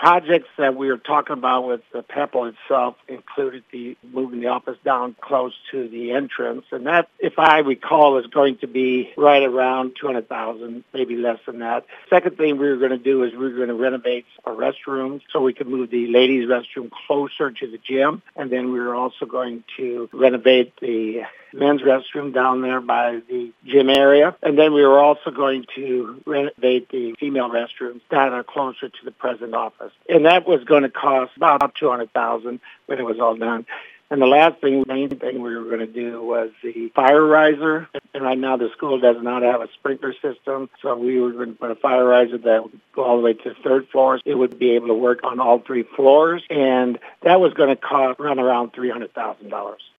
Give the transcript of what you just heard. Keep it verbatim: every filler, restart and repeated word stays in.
projects that we were talking about with the Pepple itself included the moving the office down close to the entrance, and that, if I recall, is going to be right around two hundred thousand dollars, maybe less than that. Second thing we were going to do is we were going to renovate our restrooms so we could move the ladies' restroom closer to the gym, and then we were also going to renovate the men's restroom down there by the gym area. And then we were also going to renovate the female restrooms down there closer to the present office. And that was going to cost about two hundred thousand dollars when it was all done. And the last thing, main thing we were going to do was the fire riser. And right now the school does not have a sprinkler system, so we were going to put a fire riser that would go all the way to the third floor. It would be able to work on all three floors, and that was going to cost run around three hundred thousand dollars.